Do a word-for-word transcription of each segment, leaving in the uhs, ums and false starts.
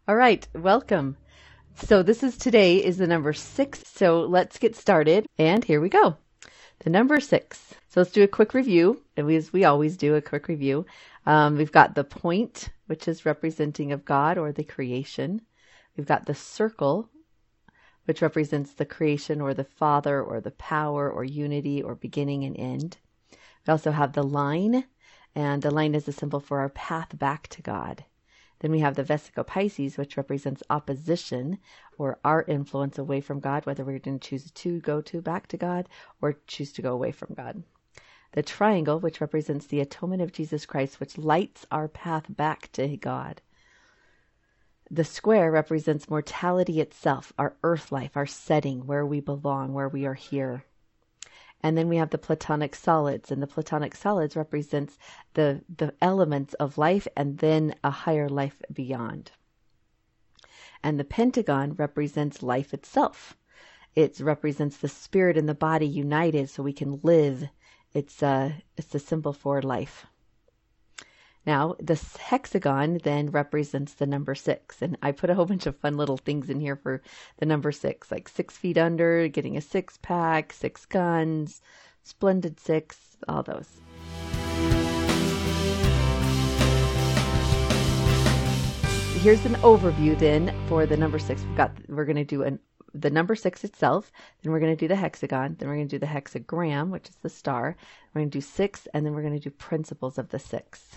All right, welcome. So this is today is the number six. So let's get started. And here we go. The number six. So let's do a quick review. And we, as we always do, a quick review. Um, we've got the point, which is representing of God or the creation. We've got the circle, which represents the creation or the Father or the power or unity or beginning and end. We also have the line, and the line is a symbol for our path back to God. Then we have the Vesica Piscis, which represents opposition or our influence away from God, whether we're going to choose to go to back to God or choose to go away from God. The triangle, which represents the atonement of Jesus Christ, which lights our path back to God. The square represents mortality itself, our earth life, our setting, where we belong, where we are here. And then we have the Platonic solids, and the Platonic solids represents the, the elements of life and then a higher life beyond. And the pentagon represents life itself. It represents the spirit and the body united so we can live. It's a, it's a symbol for life. Now, this hexagon then represents the number six. And I put a whole bunch of fun little things in here for the number six, like six feet under, getting a six pack, six guns, splendid six, all those. Here's an overview then for the number six. We've got, we're going to do an the number six itself, then we're going to do the hexagon, then we're going to do the hexagram, which is the star. We're going to do six, and then we're going to do principles of the six.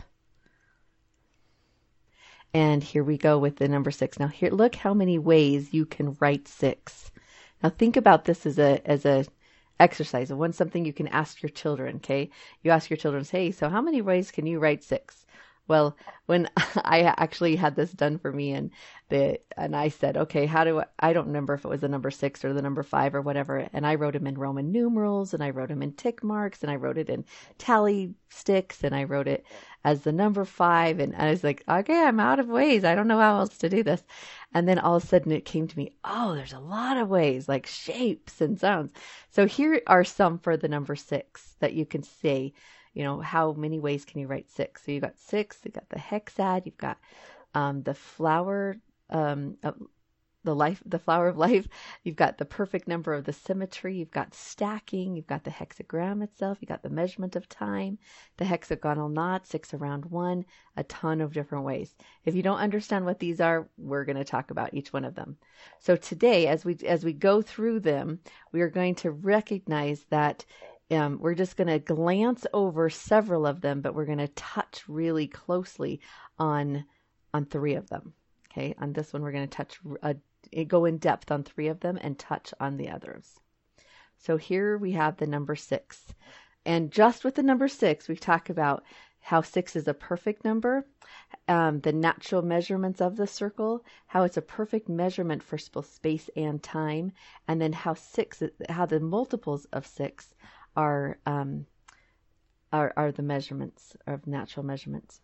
And here we go with the number six. Now here, look how many ways you can write six. Now think about this as a as a exercise. One something you can ask your children. Okay, you ask your children, hey, so how many ways can you write six? Well, when I actually had this done for me, and the and I said, okay, how do I? I don't remember if it was the number six or the number five or whatever. And I wrote them in Roman numerals, and I wrote them in tick marks, and I wrote it in tally sticks, and I wrote it as the number five. And I was like, okay, I'm out of ways. I don't know how else to do this. And then all of a sudden it came to me, oh, there's a lot of ways, like shapes and sounds. So here are some for the number six that you can say. You know, how many ways can you write six? So you've got six, you've got the hexad, you've got um, the flower, um, uh, the life, the flower of life. You've got the perfect number of the symmetry. You've got stacking. You've got the hexagram itself. You've got the measurement of time, the hexagonal knot, six around one, a ton of different ways. If you don't understand what these are, we're going to talk about each one of them. So today, as we as we go through them, we are going to recognize that Um, we're just going to glance over several of them, but we're going to touch really closely on on three of them. Okay, on this one, we're going to touch, uh, go in depth on three of them and touch on the others. So here we have the number six. And just with the number six, we talk about how six is a perfect number, um, the natural measurements of the circle, how it's a perfect measurement for both space and time, and then how six, how the multiples of six are um, are are the measurements of natural measurements.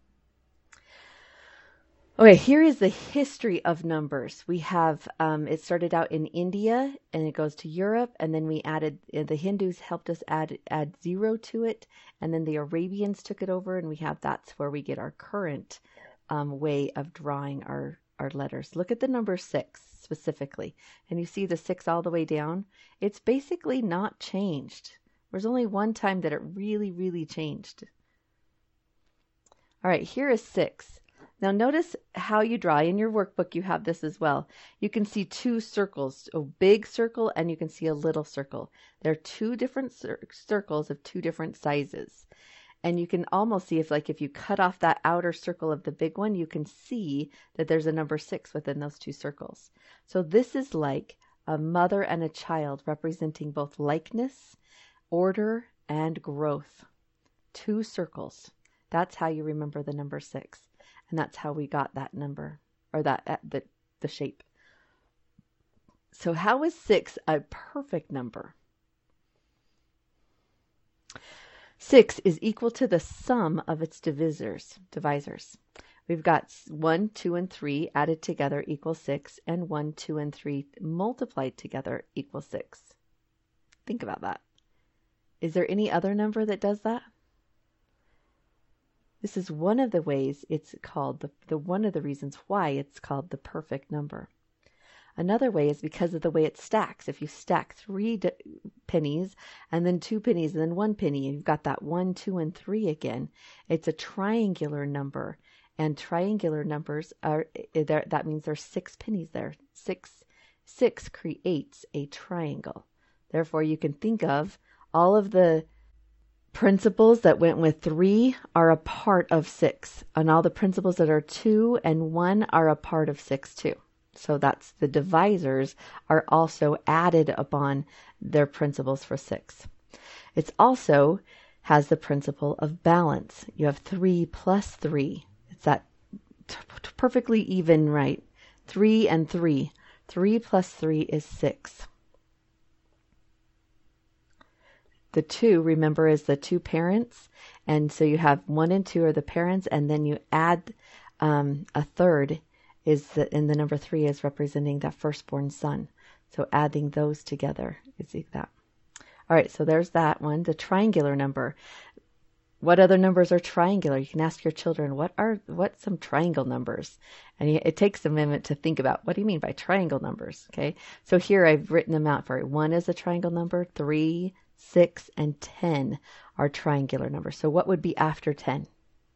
Okay, here is the history of numbers. We have um, it started out in India and it goes to Europe, and then we added the Hindus helped us add add zero to it, and then the Arabians took it over, and we have that's where we get our current um, way of drawing our our letters. Look at the number six specifically, and you see the six all the way down. It's basically not changed. There's only one time that it really, really changed. All right, here is six. Now notice how you draw. In your workbook, you have this as well. You can see two circles, a big circle, and you can see a little circle. They're two different cir- circles of two different sizes. And you can almost see if, like, if you cut off that outer circle of the big one, you can see that there's a number six within those two circles. So this is like a mother and a child representing both likeness, order, and growth. Two circles. That's how you remember the number six. And that's how we got that number, or that uh, the, the shape. So how is six a perfect number? Six is equal to the sum of its divisors. divisors. We've got one, two, and three added together equals six, and one, two, and three multiplied together equals six. Think about that. Is there any other number that does that? This is one of the ways it's called, the, the one of the reasons why it's called the perfect number. Another way is because of the way it stacks. If you stack three d- pennies and then two pennies and then one penny, and you've got that one, two, and three again, it's a triangular number. And triangular numbers are there. That means there's six pennies there. Six, six creates a triangle. Therefore, you can think of all of the principles that went with three are a part of six, and all the principles that are two and one are a part of six too. So that's the divisors are also added upon their principles for six. It's also has the principle of balance. You have three plus three. It's that t- perfectly even, right? Three and three. Three plus three is six. The two, remember, is the two parents. And so you have one and two are the parents, and then you add um, a third is the, in the number three is representing that firstborn son. So adding those together is that. All right, so there's that one, the triangular number. What other numbers are triangular? You can ask your children, what are what some triangle numbers? And it takes a minute to think about, what do you mean by triangle numbers? Okay, so here I've written them out for you. One is a triangle number, three, six, and ten are triangular numbers. So what would be after ten?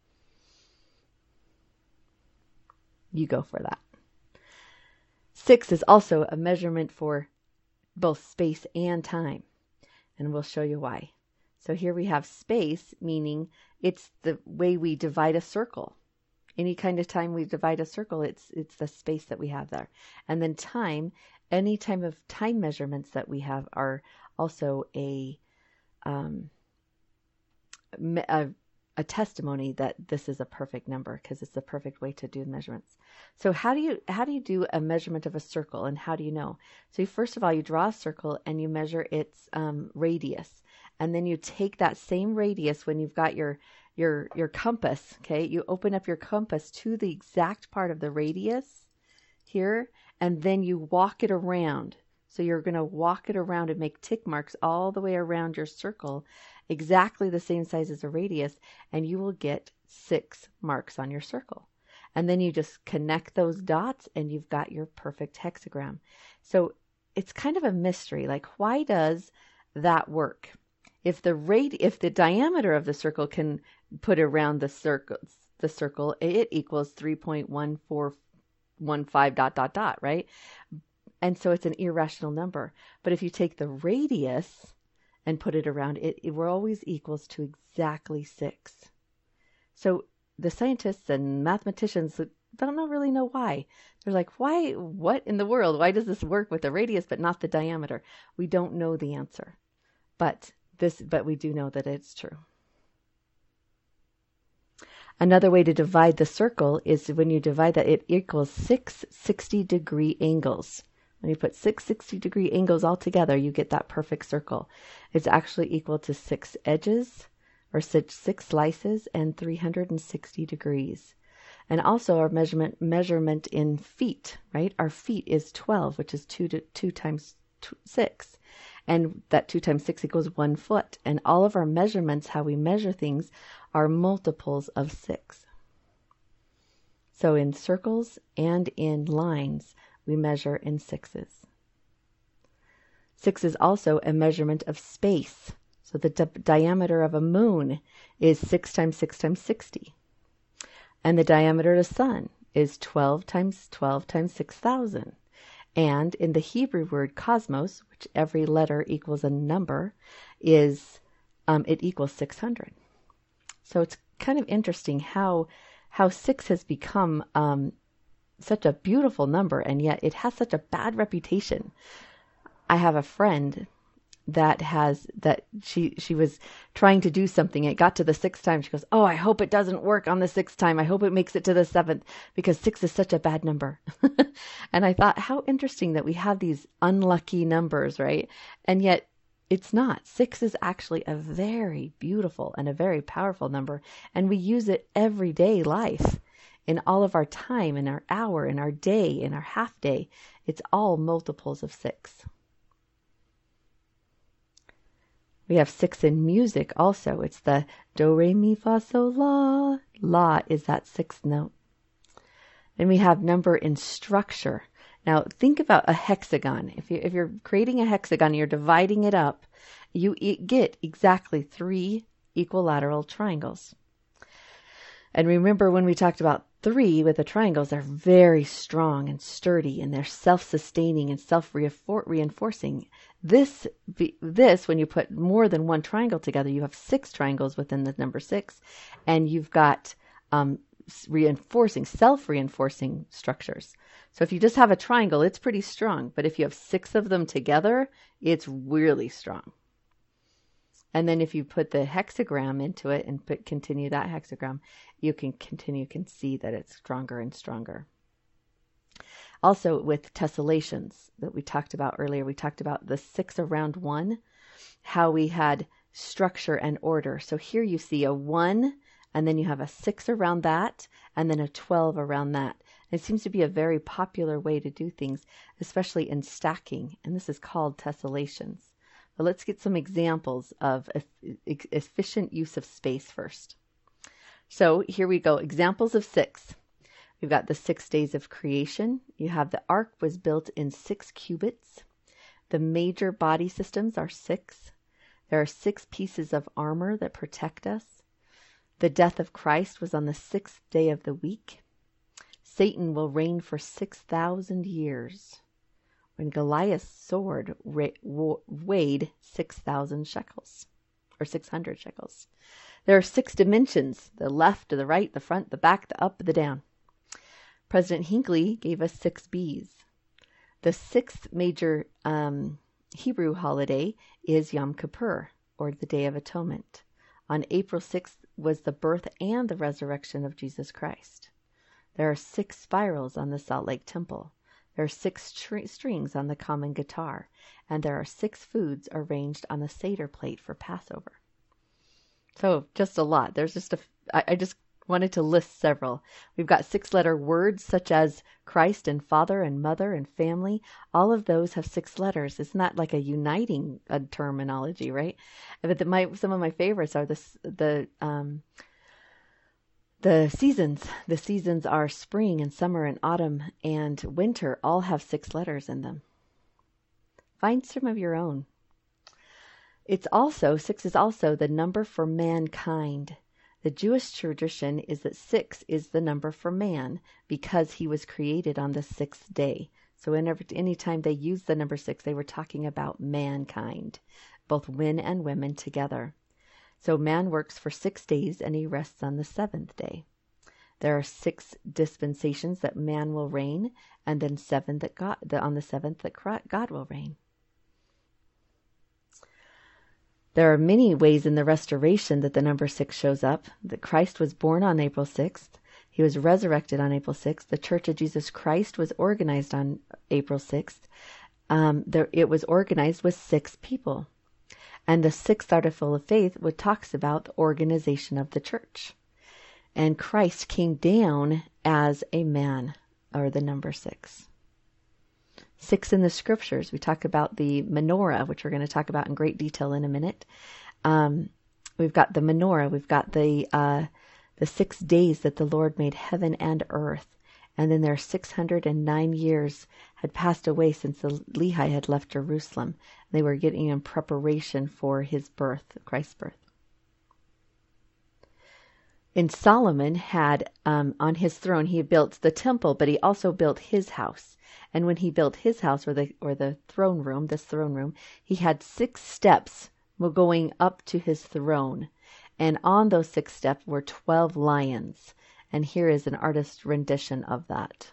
You go for that. Six is also a measurement for both space and time. And we'll show you why. So here we have space, meaning it's the way we divide a circle. Any kind of time we divide a circle, it's it's the space that we have there. And then time, any time of time measurements that we have are also a um, a, a testimony that this is a perfect number, because it's the perfect way to do measurements. So how do you how do you do a measurement of a circle, and how do you know? So first of all, you draw a circle and you measure its um, radius, and then you take that same radius when you've got your your your compass. Okay, you open up your compass to the exact part of the radius here, and then you walk it around. So you're going to walk it around and make tick marks all the way around your circle, exactly the same size as a radius, and you will get six marks on your circle. And then you just connect those dots and you've got your perfect hexagram. So it's kind of a mystery. Like, why does that work? If the radi- if the diameter of the circle can put around the circle, the circle, it equals three point one four one five dot dot dot, right? And so it's an irrational number. But if you take the radius and put it around, it, it always equals to exactly six. So the scientists and mathematicians don't know, really know why. They're like, why, what in the world? Why does this work with the radius but not the diameter? We don't know the answer. But this, but we do know that it's true. Another way to divide the circle is when you divide that, it equals six sixty degree angles. When you put six sixty degree angles all together, you get that perfect circle. It's actually equal to six edges, or six, six slices, and three hundred sixty degrees. And also our measurement measurement in feet, right? Our feet is twelve, which is two to two times two, six. And that two times six equals one foot. And all of our measurements, how we measure things, are multiples of six. So in circles and in lines, we measure in sixes. Six is also a measurement of space. So the di- diameter of a moon is six times six times sixty. And the diameter of the sun is twelve times twelve times six thousand. And in the Hebrew word cosmos, which every letter equals a number, is um, it equals six hundred. So it's kind of interesting how how six has become um, such a beautiful number, and yet it has such a bad reputation. I have a friend that has that she she was trying to do something. It got to the sixth time. She goes, "Oh, I hope it doesn't work on the sixth time. I hope it makes it to the seventh, because six is such a bad number." And I thought, how interesting that we have these unlucky numbers, right? And yet it's not. Six is actually a very beautiful and a very powerful number, and we use it everyday life. In all of our time, in our hour, in our day, in our half day, it's all multiples of six. We have six in music also. It's the do, re, mi, fa, sol, la. La is that sixth note. Then we have number in structure. Now think about a hexagon. If, you, if you're creating a hexagon, you're dividing it up, you get exactly three equilateral triangles. And remember when we talked about three with the triangles, they're very strong and sturdy, and they're self-sustaining and self-reinforcing. This, this, when you put more than one triangle together, you have six triangles within the number six, and you've got um, reinforcing, self-reinforcing structures. So if you just have a triangle, it's pretty strong, but if you have six of them together, it's really strong. And then if you put the hexagram into it and put, continue that hexagram, you can continue, can see that it's stronger and stronger. Also with tessellations that we talked about earlier, we talked about the six around one, how we had structure and order. So here you see a one, and then you have a six around that, and then a twelve around that. It seems to be a very popular way to do things, especially in stacking, and this is called tessellations. But let's get some examples of efficient use of space first. So here we go, examples of six. We've got the six days of creation. You have the ark was built in six cubits. The major body systems are six. There are six pieces of armor that protect us. The death of Christ was on the sixth day of the week. Satan will reign for six thousand years. When Goliath's sword weighed six thousand shekels, or six hundred shekels. There are six dimensions, the left, the right, the front, the back, the up, the down. President Hinckley gave us six B's. The sixth major um, Hebrew holiday is Yom Kippur, or the Day of Atonement. On April sixth was the birth and the resurrection of Jesus Christ. There are six spirals on the Salt Lake Temple. There are six tr- strings on the common guitar, and there are six foods arranged on the Seder plate for Passover. So just a lot. There's just a, I, I just wanted to list several. We've got six-letter words such as Christ and Father and Mother and family. All of those have six letters. It's not like a uniting uh, terminology, right? But the, my, some of my favorites are the the um, The seasons, the seasons are spring and summer and autumn and winter, all have six letters in them. Find some of your own. It's also, six is also the number for mankind. The Jewish tradition is that six is the number for man because he was created on the sixth day. So whenever, anytime they used the number six, they were talking about mankind, both men and women together. So man works for six days and he rests on the seventh day. There are six dispensations that man will reign, and then seven that God, the, on the seventh that God will reign. There are many ways in the restoration that the number six shows up. That Christ was born on April sixth. He was resurrected on April sixth. The Church of Jesus Christ was organized on April sixth. Um, there, it was organized with six people. And the sixth article of faith, which talks about the organization of the church. And Christ came down as a man, or the number six. Six in the scriptures. We talk about the menorah, which we're going to talk about in great detail in a minute. Um, we've got the menorah. We've got the uh, the six days that the Lord made heaven and earth. And then there are six hundred nine years had passed away since the Lehi had left Jerusalem. They were getting in preparation for his birth, Christ's birth. And Solomon had, um, on his throne, he built the temple, but he also built his house. And when he built his house, or the or the throne room, this throne room, he had six steps going up to his throne. And on those six steps were twelve lions. And here is an artist's rendition of that.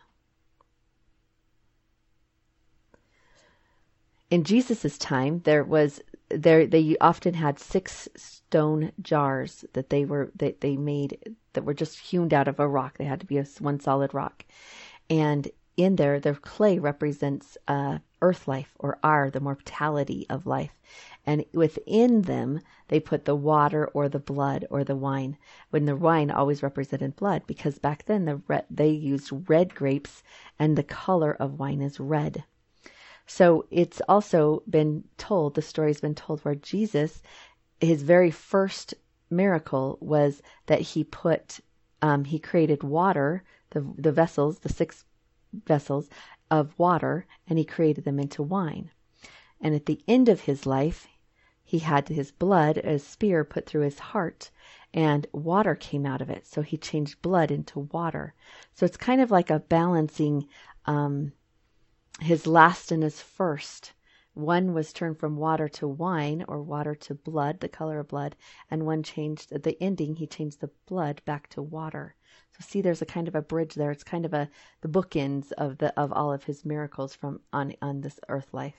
In Jesus' time, there was there they often had six stone jars that they were that they made that were just hewn out of a rock. They had to be a, one solid rock, and in there, the clay represents uh, earth life, or ar, the mortality of life. And within them, they put the water or the blood or the wine. When the wine always represented blood, because back then the red, they used red grapes, and the color of wine is red. So it's also been told, the story's been told where Jesus, his very first miracle was that he put, um, he created water, the the vessels, the six vessels of water, and he created them into wine. And at the end of his life, he had his blood, a spear put through his heart, and water came out of it. So he changed blood into water. So it's kind of like a balancing, um, his last and his first. One was turned from water to wine, or water to blood, the color of blood, and one changed, at the ending, he changed the blood back to water. So see, there's a kind of a bridge there. It's kind of a the bookends of the of all of his miracles from on on this earth life.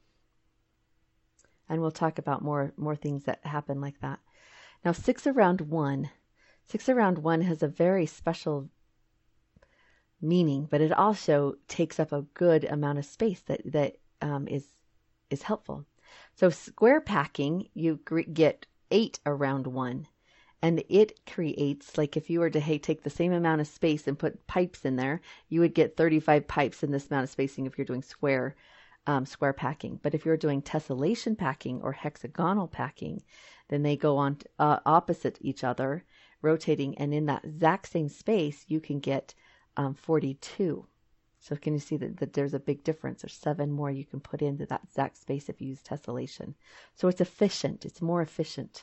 And we'll talk about more more things that happen like that. Now, six around one, six around one has a very special meaning, but it also takes up a good amount of space that that um, is is helpful. So square packing, you get eight around one. And it creates, like if you were to hey, take the same amount of space and put pipes in there, you would get thirty-five pipes in this amount of spacing if you're doing square um, square packing. But if you're doing tessellation packing or hexagonal packing, then they go on uh, opposite each other, rotating. And in that exact same space, you can get um, forty-two. So can you see that, that there's a big difference? There's seven more you can put into that exact space if you use tessellation. So it's efficient. It's more efficient.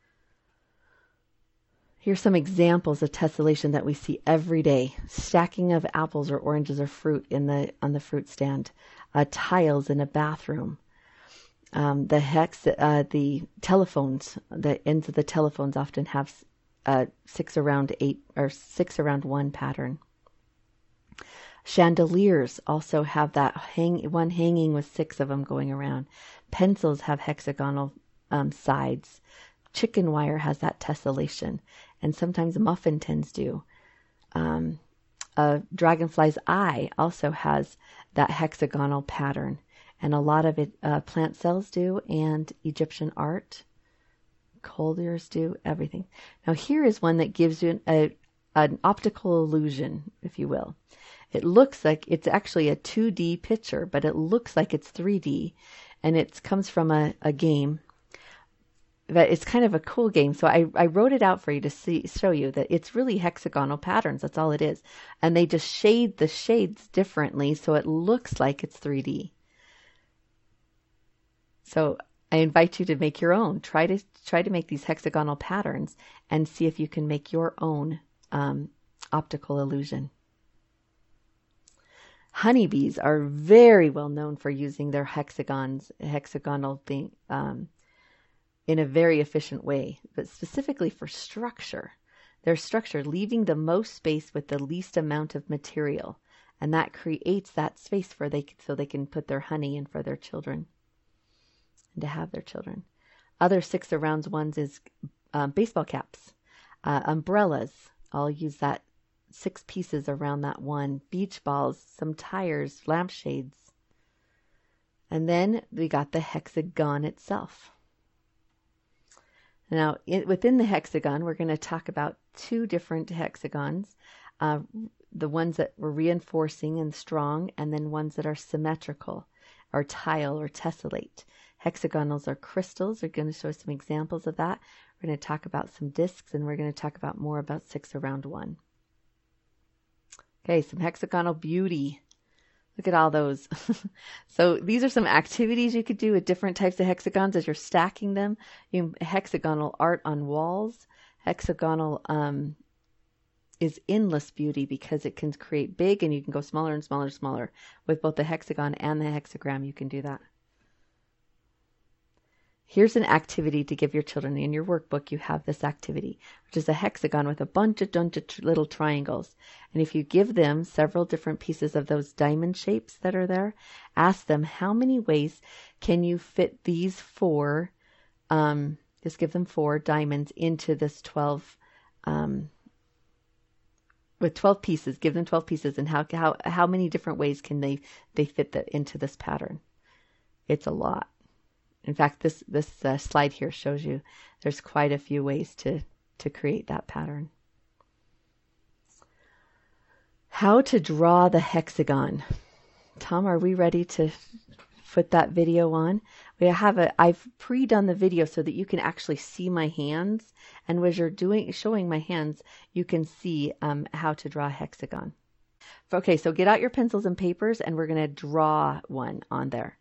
Here's some examples of tessellation that we see every day. Stacking of apples or oranges or fruit in the on the fruit stand. Uh, tiles in a bathroom. Um, the hex, uh, the telephones, the ends of the telephones often have uh, six around eight or six around one pattern. Chandeliers also have that hang one hanging with six of them going around. Pencils have hexagonal um, sides. Chicken wire has that tessellation, and sometimes muffin tins do. Um, a dragonfly's eye also has that hexagonal pattern, and a lot of it uh, plant cells do, and Egyptian art, Colliers do, everything. Now here is one that gives you an, a, an optical illusion, if you will. It looks like it's actually a two D picture, but it looks like it's three D, and it comes from a, a game. But it's kind of a cool game. So I, I wrote it out for you to see, show you that it's really hexagonal patterns. That's all it is. And they just shade the shades differently so it looks like it's three D. So I invite you to make your own. Try to try to make these hexagonal patterns and see if you can make your own um, optical illusion. Honeybees are very well known for using their hexagons, hexagonal thing, um, in a very efficient way, but specifically for structure. Their structure, leaving the most space with the least amount of material, and that creates that space for they so they can put their honey in for their children and to have their children. Other six around ones is um, baseball caps, uh, umbrellas. I'll use that six pieces around that one. Beach balls, some tires, lampshades, and then we got the hexagon itself. Now, it, within the hexagon, we're going to talk about two different hexagons, uh, the ones that were reinforcing and strong, and then ones that are symmetrical, or tile or tessellate. Hexagonals are crystals. We're going to show some examples of that. We're going to talk about some discs, and we're going to talk about more about six around one. Okay, some hexagonal beauty. Look at all those. So these are some activities you could do with different types of hexagons as you're stacking them. You hexagonal art on walls. Hexagonal um, is endless beauty because it can create big, and you can go smaller and smaller and smaller. With both the hexagon and the hexagram, you can do that. Here's an activity to give your children. In your workbook, you have this activity, which is a hexagon with a bunch of, bunch of little triangles. And if you give them several different pieces of those diamond shapes that are there, ask them how many ways can you fit these four, um, just give them four diamonds into this twelve, um, with twelve pieces, give them twelve pieces, and how, how, how many different ways can they, they fit that into this pattern? It's a lot. In fact, this this uh, slide here shows you there's quite a few ways to, to create that pattern. How to draw the hexagon. Tom, are we ready to put that video on. We have a, I've pre-done the video so that you can actually see my hands. And as you're doing, showing my hands, you can see um, how to draw a hexagon. Okay, so get out your pencils and papers and we're going to draw one on there.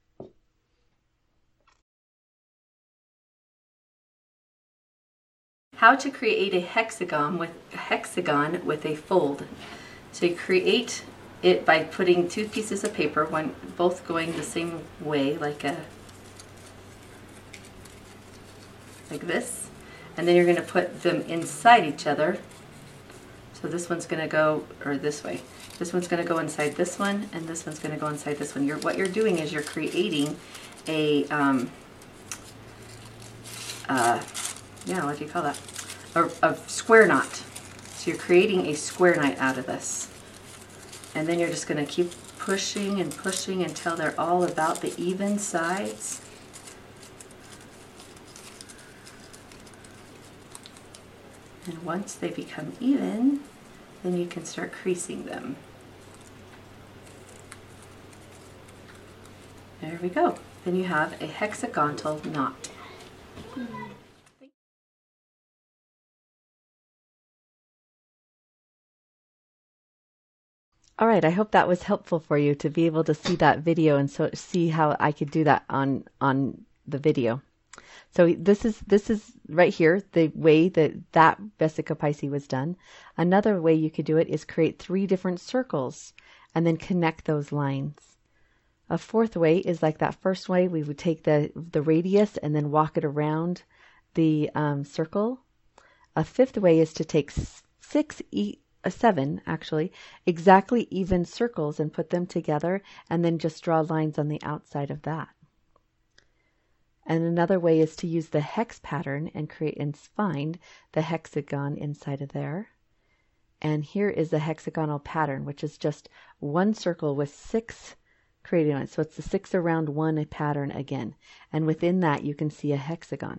How to create a hexagon with a hexagon with a fold. So you create it by putting two pieces of paper, one both going the same way, like a like this, and then you're going to put them inside each other. So this one's going to go, or this way. This one's going to go inside this one, and this one's going to go inside this one. You're, what you're doing is you're creating a, um, uh, yeah, what do you call that? A, a square knot. So you're creating a square knot out of this. And then you're just going to keep pushing and pushing until they're all about the even sides. And once they become even, then you can start creasing them. There we go. Then you have a hexagonal knot. All right, I hope that was helpful for you to be able to see that video and so see how I could do that on on the video. So this is this is right here the way that that Vesica Piscis was done. Another way you could do it is create three different circles and then connect those lines. A fourth way is like that first way. We would take the the radius and then walk it around the um, circle. A fifth way is to take six e Uh, seven actually exactly even circles and put them together and then just draw lines on the outside of that. And another way is to use the hex pattern and create and find the hexagon inside of there. And here is the hexagonal pattern, which is just one circle with six created on it. So it's the six around one pattern again. And within that you can see a hexagon.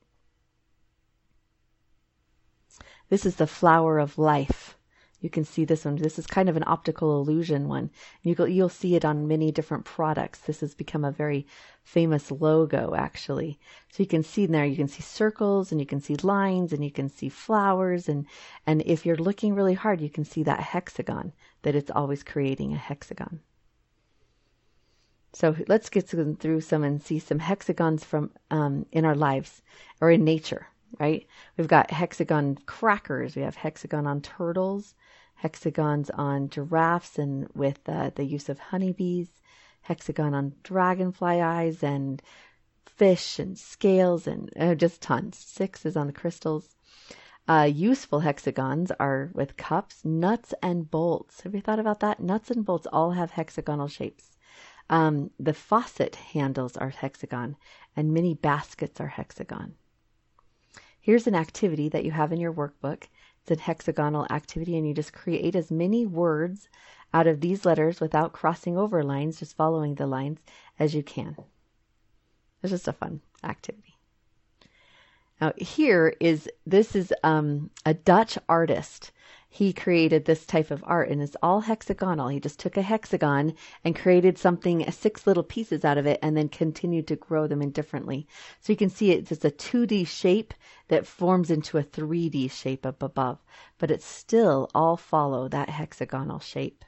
This is the flower of life. You can see this one. This is kind of an optical illusion one. You go, you'll see it on many different products. This has become a very famous logo, actually. So you can see in there, you can see circles and you can see lines and you can see flowers. And, and if you're looking really hard, you can see that hexagon, that it's always creating a hexagon. So let's get through some and see some hexagons from um, in our lives or in nature, right? We've got hexagon crackers. We have hexagon on turtles, hexagons on giraffes and with uh, the use of honeybees, hexagon on dragonfly eyes and fish and scales and uh, just tons. Six is on the crystals. Uh, useful hexagons are with cups, nuts, and bolts. Have you thought about that? Nuts and bolts all have hexagonal shapes. Um, the faucet handles are hexagon, and many baskets are hexagon. Here's an activity that you have in your workbook. It's a hexagonal activity, and you just create as many words out of these letters without crossing over lines, just following the lines as you can. It's just a fun activity. Now here is, this is um, a Dutch artist. He created this type of art and it's all hexagonal. He just took a hexagon and created something, six little pieces out of it, and then continued to grow them indifferently. So you can see it's just a two D shape that forms into a three D shape up above, but it's still all follow that hexagonal shape.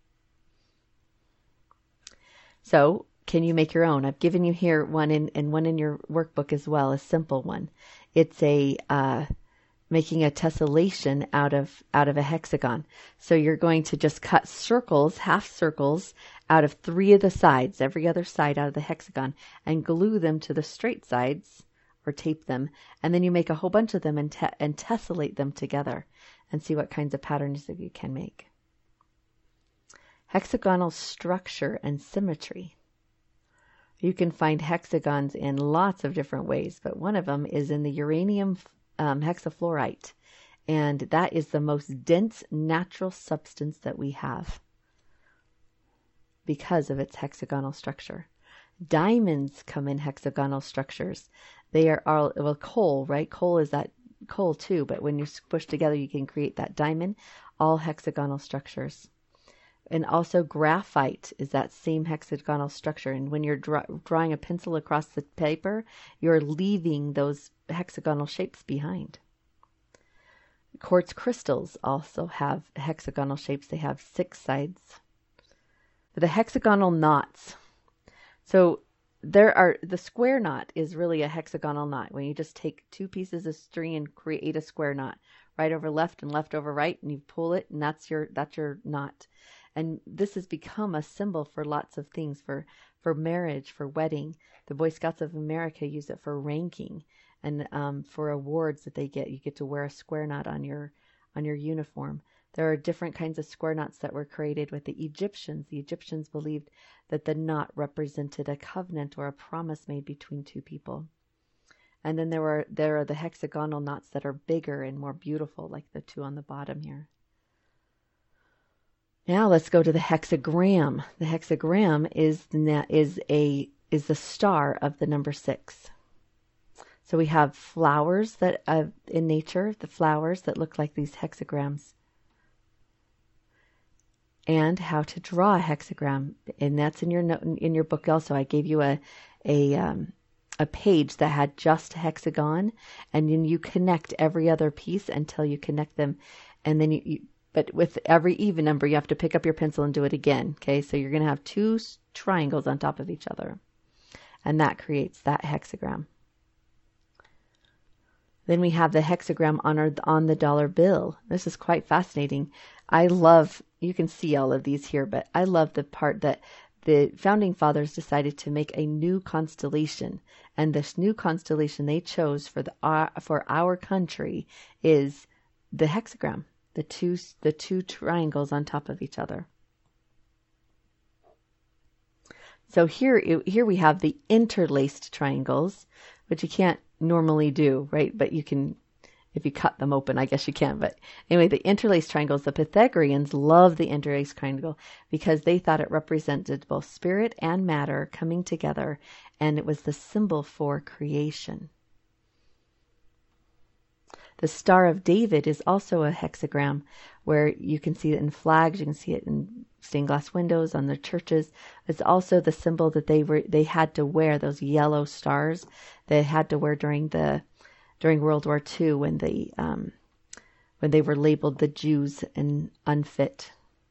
So can you make your own? I've given you here one in, and one in your workbook as well, a simple one. It's a uh, making a tessellation out of out of a hexagon. So you're going to just cut circles, half circles, out of three of the sides, every other side out of the hexagon, and glue them to the straight sides, or tape them, and then you make a whole bunch of them and, te and tessellate them together, and see what kinds of patterns that you can make. Hexagonal structure and symmetry. You can find hexagons in lots of different ways, but one of them is in the uranium um, hexafluorite, and that is the most dense natural substance that we have because of its hexagonal structure. Diamonds come in hexagonal structures. They are all, well, coal, right? Coal is that coal too, but when you push together, you can create that diamond, all hexagonal structures. And also graphite is that same hexagonal structure. And when you're draw, drawing a pencil across the paper, you're leaving those hexagonal shapes behind. Quartz crystals also have hexagonal shapes. They have six sides. The hexagonal knots. So there are, the square knot is really a hexagonal knot when you just take two pieces of string and create a square knot. Right over left and left over right, and you pull it, and that's your that's your knot. And this has become a symbol for lots of things, for, for marriage, for wedding. The Boy Scouts of America use it for ranking and um, for awards that they get. You get to wear a square knot on your on your uniform. There are different kinds of square knots that were created with the Egyptians. The Egyptians believed that the knot represented a covenant or a promise made between two people. And then there were there are the hexagonal knots that are bigger and more beautiful, like the two on the bottom here. Now let's go to the hexagram. The hexagram is is a is the star of the number six. So we have flowers that uh, in nature, the flowers that look like these hexagrams, and how to draw a hexagram, and that's in your note, in your book also. I gave you a a um, a page that had just hexagon, and then you connect every other piece until you connect them, and then you, you but with every even number you have to pick up your pencil and do it again. Okay, so you're going to have two triangles on top of each other, and that creates that hexagram. Then we have the hexagram on our, on the dollar bill. This is quite fascinating. I love, you can see all of these here, but I love the part that the founding fathers decided to make a new constellation, and this new constellation they chose for the uh, for our country is the hexagram, the two the two triangles on top of each other. So here here we have the interlaced triangles, which you can't normally do, right? But you can, if you cut them open, I guess you can. But anyway, the interlaced triangles, the Pythagoreans love the interlaced triangle because they thought it represented both spirit and matter coming together, and it was the symbol for creation. The Star of David is also a hexagram, where you can see it in flags, you can see it in stained glass windows on the churches. It's also the symbol that they were they had to wear, those yellow stars they had to wear during the during World War Two when they um, when they were labeled the Jews and unfit.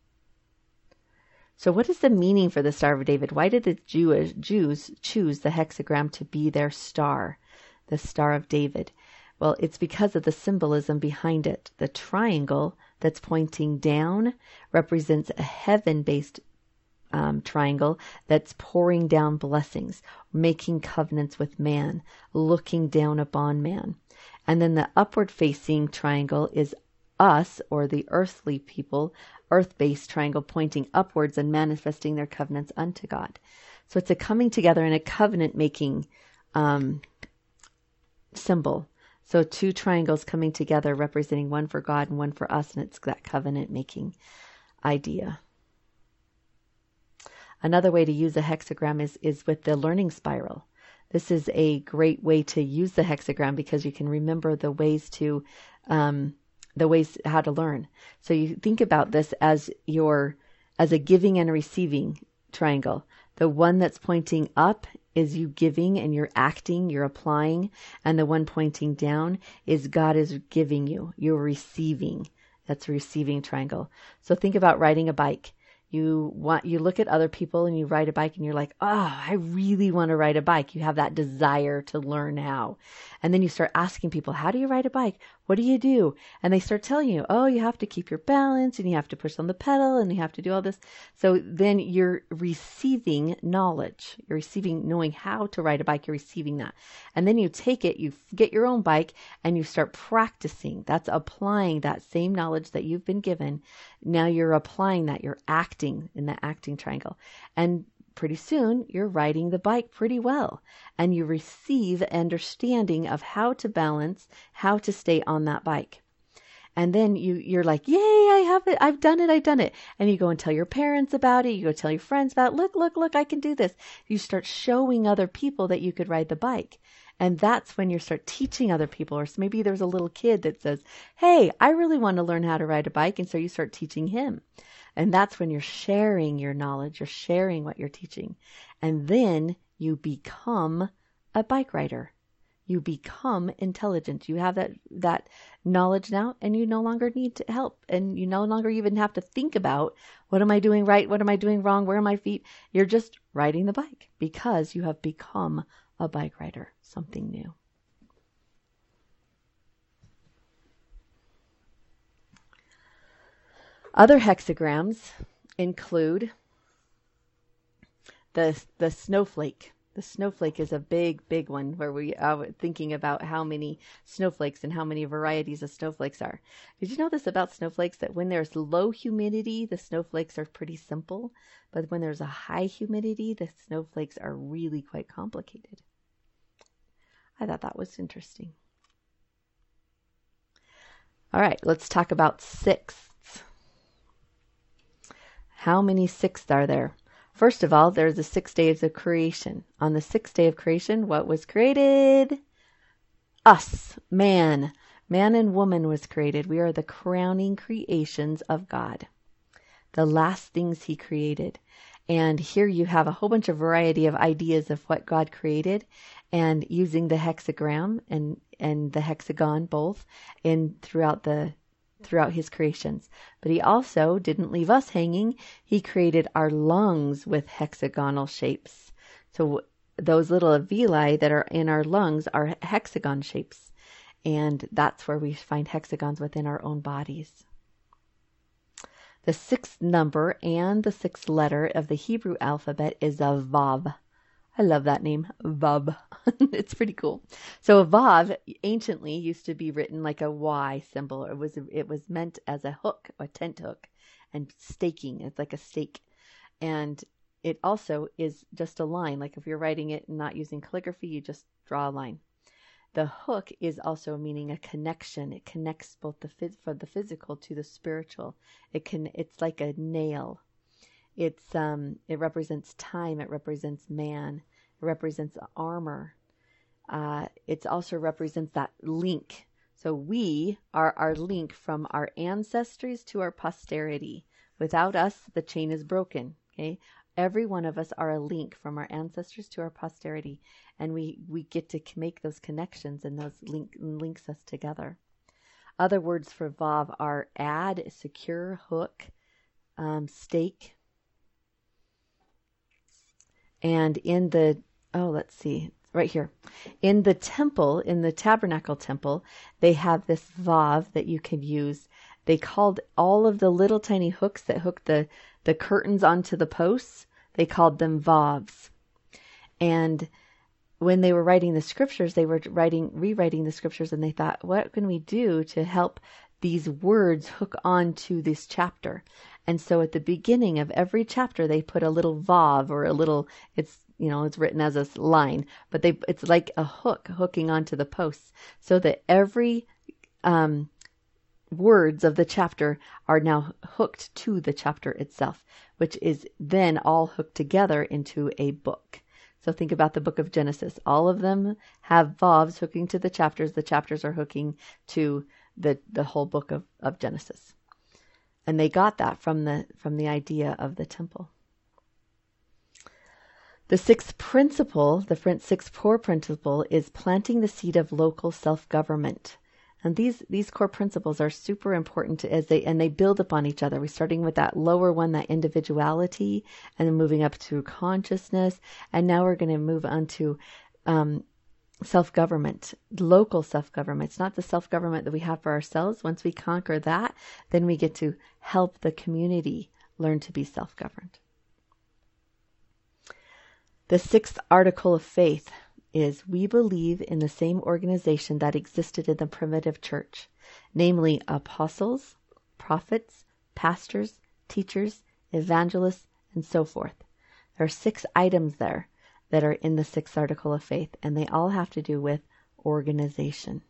So what is the meaning for the Star of David? Why did the Jewish Jews choose the hexagram to be their star, the Star of David? Well, it's because of the symbolism behind it. The triangle that's pointing down represents a heaven-based um, triangle that's pouring down blessings, making covenants with man, looking down upon man. And then the upward-facing triangle is us, or the earthly people, earth-based triangle pointing upwards and manifesting their covenants unto God. So it's a coming together and a covenant-making um, symbol. So two triangles coming together representing one for God and one for us, and it's that covenant-making idea. Another way to use a hexagram is, is with the learning spiral. This is a great way to use the hexagram because you can remember the ways to, um, the ways how to learn. So you think about this as your, as a giving and a receiving triangle. The one that's pointing up is you giving and you're acting, you're applying, and the one pointing down is God is giving you, you're receiving. That's a receiving triangle. So think about riding a bike. You want, you look at other people and you ride a bike and you're like, oh, I really want to ride a bike. You have that desire to learn how. And then you start asking people, how do you ride a bike? What do you do? And they start telling you, oh, you have to keep your balance and you have to push on the pedal and you have to do all this. So then you're receiving knowledge. You're receiving knowing how to ride a bike. You're receiving that. And then you take it, you get your own bike and you start practicing. That's applying that same knowledge that you've been given. Now you're applying that. You're acting in the acting triangle. And pretty soon you're riding the bike pretty well, and you receive understanding of how to balance, how to stay on that bike. And then you, you're like, yay, I have it. I've done it. I've done it. And you go and tell your parents about it. You go tell your friends about it. Look, look, look, I can do this. You start showing other people that you could ride the bike. And that's when you start teaching other people. Or maybe there's a little kid that says, hey, I really want to learn how to ride a bike. And so you start teaching him. And that's when you're sharing your knowledge, you're sharing what you're teaching. And then you become a bike rider. You become intelligent. You have that, that knowledge now, and you no longer need to help. And you no longer even have to think about, what am I doing right? What am I doing wrong? Where are my feet? You're just riding the bike because you have become a bike rider, something new. Other hexagrams include the the snowflake. The snowflake is a big, big one where we are thinking about how many snowflakes and how many varieties of snowflakes are. Did you know this about snowflakes, that when there's low humidity, the snowflakes are pretty simple, but when there's a high humidity, the snowflakes are really quite complicated. I thought that was interesting. All right, let's talk about sixths. How many sixths are there? First of all, there's the six days of creation. On the sixth day of creation, what was created? Us, man. Man and woman was created. We are the crowning creations of God, the last things he created. And here you have a whole bunch of variety of ideas of what God created, and using the hexagram and, and the hexagon both in throughout the throughout his creations. But he also didn't leave us hanging. He created our lungs with hexagonal shapes. So those little alveoli that are in our lungs are hexagon shapes. And that's where we find hexagons within our own bodies. The sixth number and the sixth letter of the Hebrew alphabet is a Vav. I love that name, Vav. It's pretty cool. So a Vav anciently used to be written like a Y symbol. It was it was meant as a hook, a tent hook, and staking. It's like a stake. And it also is just a line. Like if you're writing it and not using calligraphy, you just draw a line. The hook is also meaning a connection. It connects both the phys- from the physical to the spiritual. It can. It's like a nail. It's um. It represents time. It represents man. It represents armor. Uh, it also represents that link. So we are our link from our ancestors to our posterity. Without us, the chain is broken. Okay. Every one of us are a link from our ancestors to our posterity, and we, we get to make those connections, and those link links us together. Other words for Vav are add, secure, hook, um, stake. And in the, oh, let's see, right here. In the temple, in the tabernacle temple, they have this Vav that you can use. They called all of the little tiny hooks that hook the, the curtains onto the posts, they called them Vavs. And when they were writing the scriptures, they were writing, rewriting the scriptures, and they thought, what can we do to help these words hook on to this chapter? And so at the beginning of every chapter, they put a little Vav, or a little, it's, you know, it's written as a line, but they, it's like a hook hooking onto the posts, so that every, um, words of the chapter are now hooked to the chapter itself, which is then all hooked together into a book. So think about the book of Genesis. All of them have Vavs hooking to the chapters. The chapters are hooking to the, the whole book of, of Genesis. And they got that from the from the idea of the temple. The sixth principle, the sixth core principle, is planting the seed of local self-government. And these, these core principles are super important as they, and they build upon each other. We're starting with that lower one, that individuality, and then moving up to consciousness. And now we're going to move on to um, self-government, local self-government. It's not the self-government that we have for ourselves. Once we conquer that, then we get to help the community learn to be self-governed. The sixth article of faith is we believe in the same organization that existed in the primitive church, namely apostles, prophets, pastors, teachers, evangelists, and so forth. There are six items there that are in the sixth article of faith, and they all have to do with organization.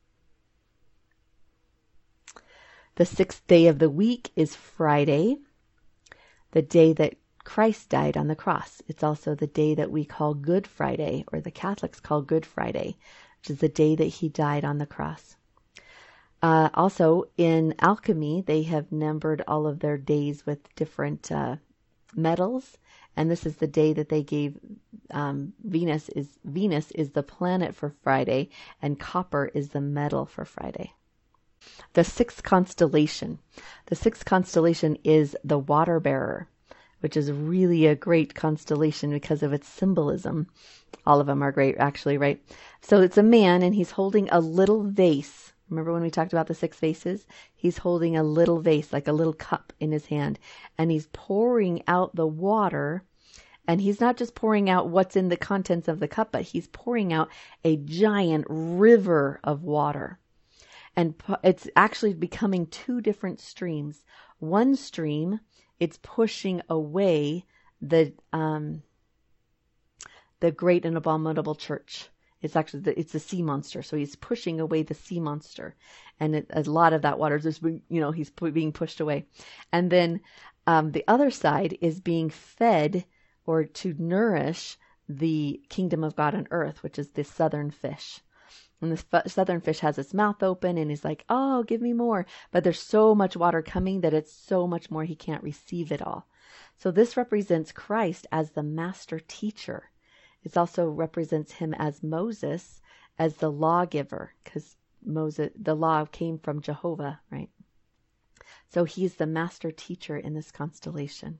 The sixth day of the week is Friday, the day that Christ died on the cross. It's also the day that we call Good Friday, or the Catholics call Good Friday, which is the day that he died on the cross. Uh, also, in alchemy, they have numbered all of their days with different uh, metals, and this is the day that they gave um, Venus is Venus is the planet for Friday, and copper is the metal for Friday. The sixth constellation. The sixth constellation is the water bearer, which is really a great constellation because of its symbolism. All of them are great, actually, right? So it's a man, and he's holding a little vase. Remember when we talked about the six vases? He's holding a little vase, like a little cup in his hand, and he's pouring out the water. And he's not just pouring out what's in the contents of the cup, but he's pouring out a giant river of water. And it's actually becoming two different streams. One stream, it's pushing away the um, the great and abominable church. It's actually the, it's the sea monster. So he's pushing away the sea monster, and it, a lot of that water is just, you know, he's being pushed away. And then um, the other side is being fed, or to nourish, the kingdom of God on earth, which is the southern fish. And the f- southern fish has its mouth open, and he's like, oh, give me more. But there's so much water coming that it's so much more he can't receive it all. So this represents Christ as the master teacher. It also represents him as Moses, as the lawgiver, because Moses, the law came from Jehovah, right? So he's the master teacher in this constellation.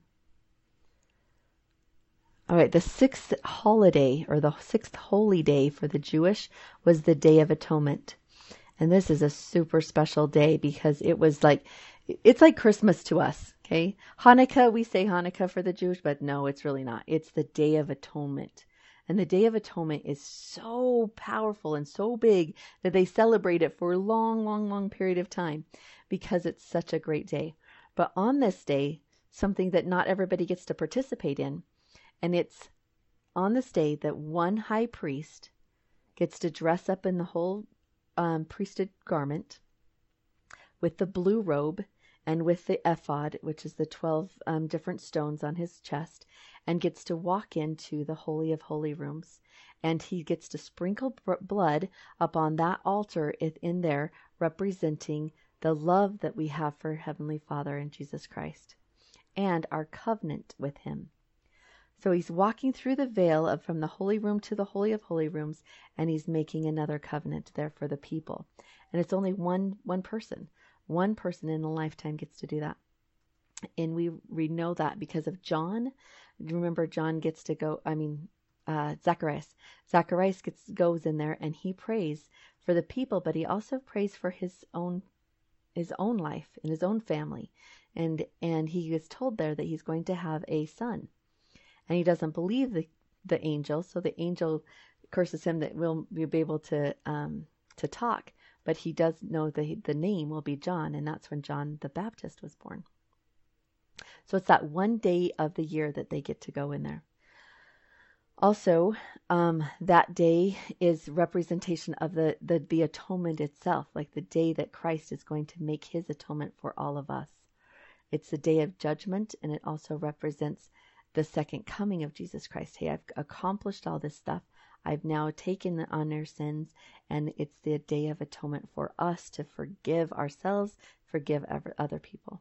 All right, the sixth holiday, or the sixth holy day for the Jewish, was the Day of Atonement. And this is a super special day because it was like, it's like Christmas to us, okay? Hanukkah, we say Hanukkah for the Jewish, but no, it's really not. It's the Day of Atonement. And the Day of Atonement is so powerful and so big that they celebrate it for a long, long, long period of time because it's such a great day. But on this day, something that not everybody gets to participate in, and it's on this day that one high priest gets to dress up in the whole um, priesthood garment with the blue robe and with the ephod, which is the twelve um, different stones on his chest, and gets to walk into the Holy of Holy Rooms. And he gets to sprinkle blood upon that altar in there, representing the love that we have for Heavenly Father and Jesus Christ and our covenant with him. So he's walking through the veil of from the holy room to the Holy of Holy Rooms, and he's making another covenant there for the people. And it's only one one person. One person in a lifetime gets to do that. And we, we know that because of John. Remember, John gets to go, I mean, uh, Zacharias. Zacharias gets, goes in there and he prays for the people, but he also prays for his own his own life and his own family. And, and he is told there that he's going to have a son. And he doesn't believe the, the angel, so the angel curses him that we'll, we'll be able to um, to talk. But he does know that the name will be John, and that's when John the Baptist was born. So it's that one day of the year that they get to go in there. Also, um, that day is representation of the, the, the atonement itself, like the day that Christ is going to make his atonement for all of us. It's the day of judgment, and it also represents the second coming of Jesus Christ. Hey, I've accomplished all this stuff. I've now taken on our sins, and it's the day of atonement for us to forgive ourselves, forgive other people.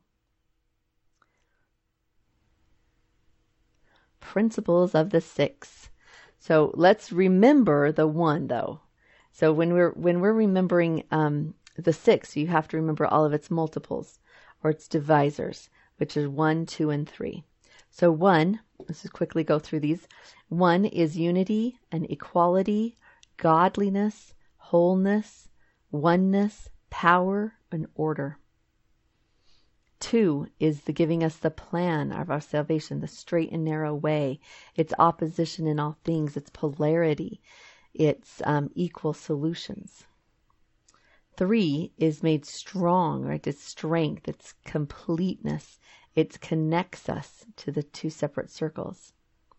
Principles of the six. So let's remember the one, though. So when we're when we're remembering um, the six, you have to remember all of its multiples or its divisors, which is one, two, and three. So one, let's just quickly go through these. One is unity and equality, godliness, wholeness, oneness, power, and order. Two is the giving us the plan of our salvation, the straight and narrow way. It's opposition in all things. It's polarity. It's um, equal solutions. Three is made strong, right? It's strength. It's completeness. It connects us to the two separate circles.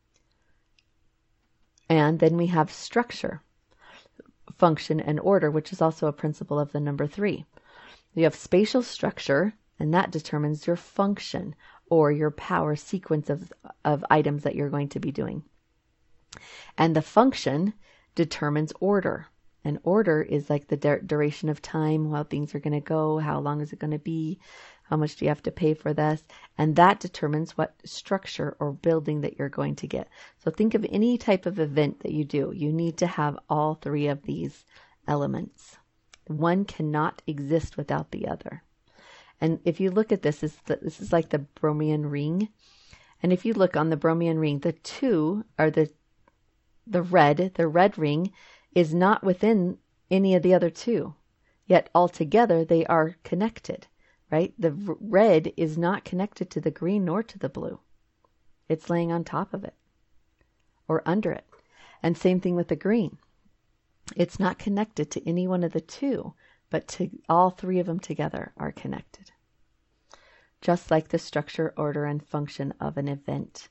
And then we have structure, function, and order, which is also a principle of the number three. You have spatial structure, and that determines your function or your power sequence of, of items that you're going to be doing. And the function determines order. And order is like the dur- duration of time, how things are going to go, how long is it going to be, how much do you have to pay for this, and that determines what structure or building that you're going to get. So think of any type of event that you do. You need to have all three of these elements. One cannot exist without the other. And if you look at this, this is, the, this is like the Bromian ring. And if you look on the Bromian ring, the two are the the red, the red ring is not within any of the other two. Yet altogether they are connected, right? The r- red is not connected to the green nor to the blue. It's laying on top of it or under it. And same thing with the green. It's not connected to any one of the two, but to all three of them together are connected. Just like the structure, order, and function of an event.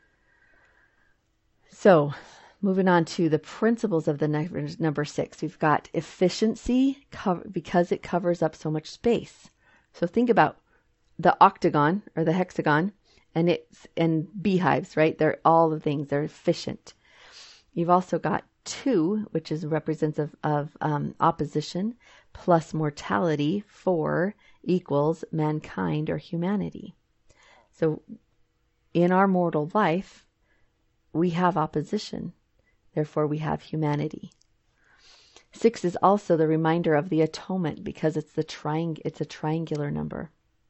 So, moving on to the principles of the number, number six, we've got efficiency cover, because it covers up so much space. So think about the octagon or the hexagon, and it's and beehives, right? They're all the things. They're efficient. You've also got two, which is representative of um, opposition, plus mortality. Four equals mankind or humanity. So in our mortal life, we have opposition. Therefore, we have humanity. Six is also the reminder of the atonement because it's the triang- it's a triangular number.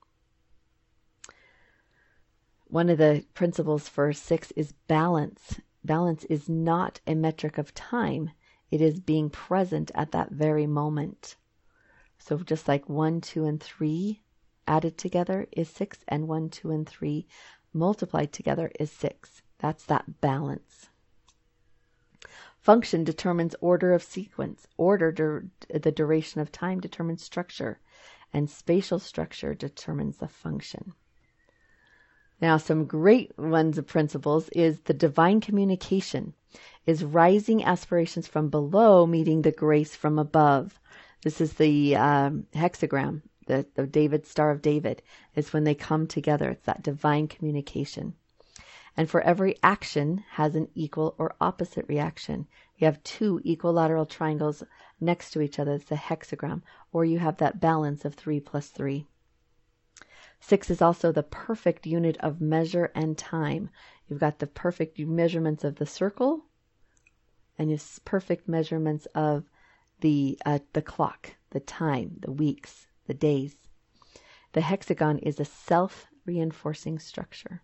One of the principles for six is balance. Balance is not a metric of time. It is being present at that very moment. So just like one, two, and three added together is six, and one, two, and three multiplied together is six. That's that balance. Function determines order of sequence. Order, dur- the duration of time, determines structure. And spatial structure determines the function. Now, some great ones of principles is the divine communication, is rising aspirations from below meeting the grace from above. This is the um, hexagram, the, the David, Star of David, is when they come together. It's that divine communication. And for every action has an equal or opposite reaction. You have two equilateral triangles next to each other. It's a hexagram. Or you have that balance of three plus three. Six is also the perfect unit of measure and time. You've got the perfect measurements of the circle and your perfect measurements of the uh, the clock, the time, the weeks, the days. The hexagon is a self-reinforcing structure.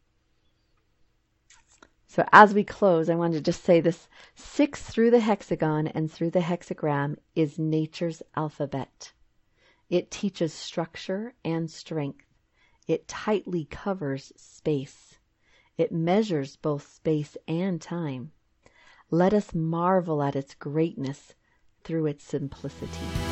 So as we close, I want to just say this. Six through the hexagon and through the hexagram is nature's alphabet. It teaches structure and strength. It tightly covers space. It measures both space and time. Let us marvel at its greatness through its simplicity.